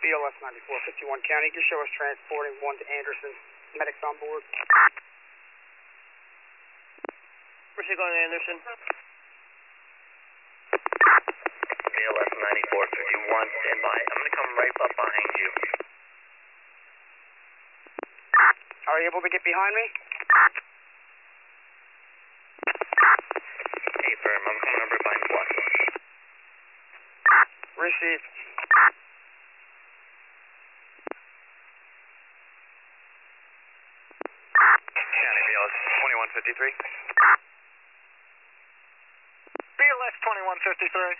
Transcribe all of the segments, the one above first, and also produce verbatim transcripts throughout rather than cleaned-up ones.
B L S ninety-four fifty-one County, your show is transporting one to Anderson. Medics on board. Where's he going, Anderson? B L S ninety-four fifty-one, stand by. I'm going to come right up behind you. Are you able to get behind me? Hey, firm, I'm coming up right behind the block. Received. County B L S twenty-one fifty-three. B L S twenty-one fifty-three.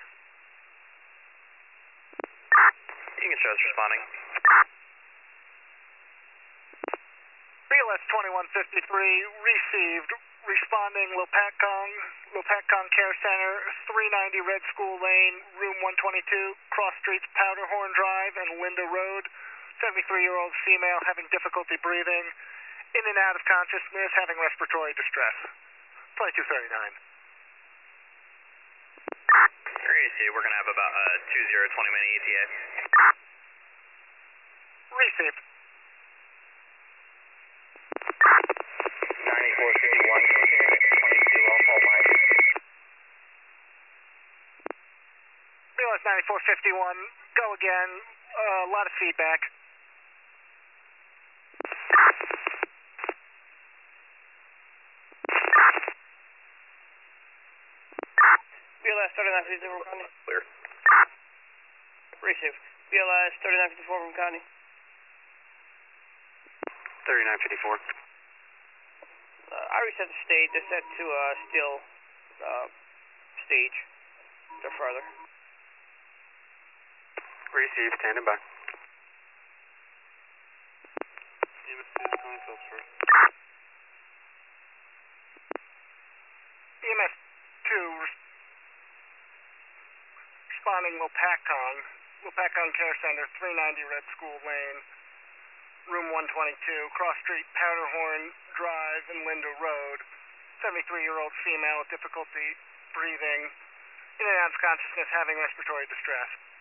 You can show us responding. B L S twenty-one fifty-three received, responding Lopatcong, Lopatcong Care Center, three ninety Red School Lane, room one twenty-two, cross streets Powderhorn Drive and Linda Road, seventy-three-year-old female having difficulty breathing, in and out of consciousness, having respiratory distress. twenty-two thirty-nine. We're going to have about a two zero twenty minute E T A. Received. ninety-four fifty-one, twenty-two, I'll hold mine. B L S ninety-four fifty-one, go again, uh, a lot of feedback. B L S thirty-nine fifty-four from County. Clear. Received. B L S thirty-nine fifty-four from County. thirty-nine fifty-four. Uh, I reset the stage. They're set to uh, still uh, stage. They're further. Received, standing by. E M S two responding Lopatcong, Lopatcong Care Center, three ninety Red School Lane, room one twenty-two, cross street Powderhorn Drive and Linda Road, seventy-three-year-old female with difficulty breathing, in and out of consciousness, having respiratory distress.